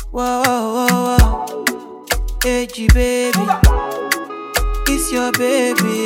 Whoa, whoa, whoa. AG baby, it's your baby.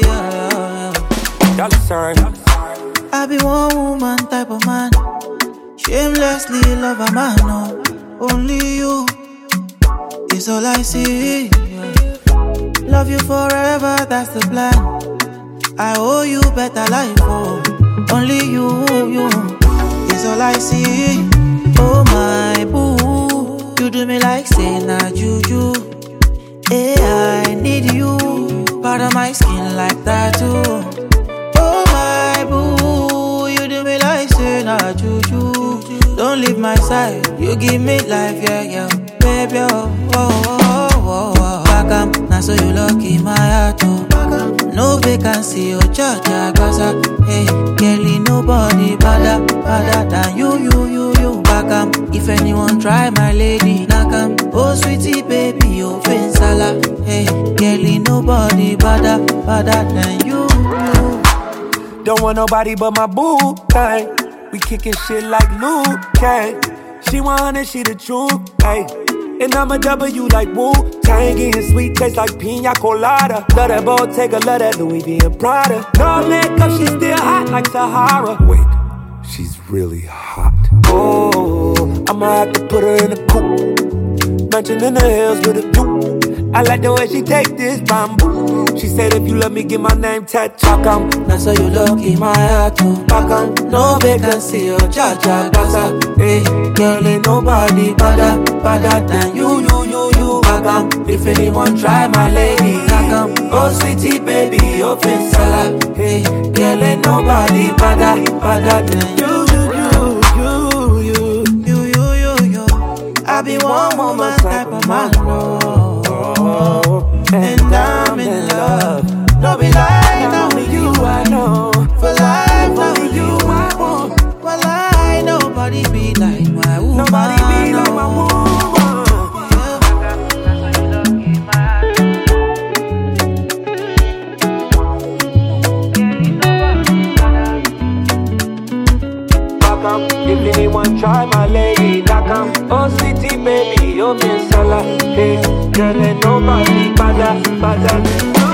I be one woman type of man. Shamelessly love a man, no. Only you is all I see. Love you forever, that's the plan. I owe you better life, oh. Only you is all I see. Oh my boo, you do me like say na juju. Hey, I need you, part of my skin like that too. Oh my boo, you do me like say na juju. Don't leave my side, you give me life, yeah, baby, oh. Back now so you lucky my heart, oh. No vacancy, oh, Georgia, Gaza. Hey, girlie, nobody better than you. Back if anyone try my lady, knock 'em. Oh, sweetie, baby, oh, Fensala. Hey, girlie, nobody better than you. Don't want nobody but my boo, hey. We kicking shit like Luke, hey. She 100, she the truth, hey. And I'm a W like Wu-Tang, getting sweet taste like pina colada. Love that Bottega, love that Louis V and Prada. No makeup, she's still hot like Sahara. Wait, she's really hot. Oh, I'ma have to put her in a coupe, mansion in the hills with a view. I like the way she take this bamboo. She said if you love me, get my name tattooed. Now so you lucky my heart, oh. No vacancy, oh, Georgia, Gaza. Hey, girl, ain't nobody better than you. If anyone try my lady, oh sweetie baby, oh Fensala. Hey, girl, ain't nobody better than you. I be one woman type of man, no. And I'm in love. Don't be lying, only you I know. For life, only you I want. Well, I nobody be like my woman. Nobody be like my woman. If anyone try my lady, knock 'em. Oh, city baby, oh, Fensala. Hey, girl, ain't nobody better.